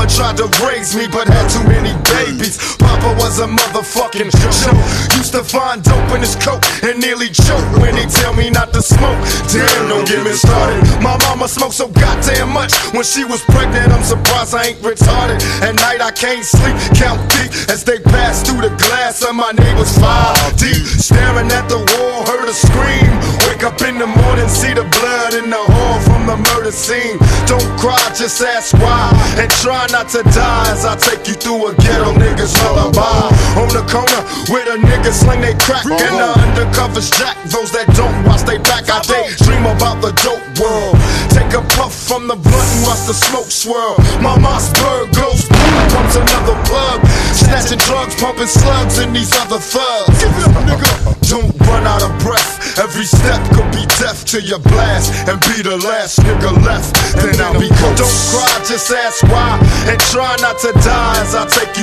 mama tried to raise me, but had too many babies. Papa was a motherfucking joke. Used to find dope in his coat and nearly choke when he tell me not to smoke. Damn, don't get me started. My mama smoked so goddamn much when she was pregnant. I'm surprised I ain't retarded. At night I can't sleep, count deep as they pass through the glass of my neighbor's 5 deep. Staring at the wall, heard a scream. Wake up in the morning, see the blood in the hall from the murder scene. Don't cry, just ask why, and try not to die as I take you through a ghetto nigga's lullaby. On the corner where the niggas sling they crack and the undercovers jack. Those that don't watch they back, I daydream about the dope world. Take a puff from the blunt and watch the smoke swirl. My Mossberg goes boom, pumps another plug. Snatching drugs, pumping slugs in these other thugs. Give it up, nigga. Don't run out of breath. Every step could be death to your blast and be the last nigga left. Then I'll be cold. Don't cry, just ask why, and try not to die as I take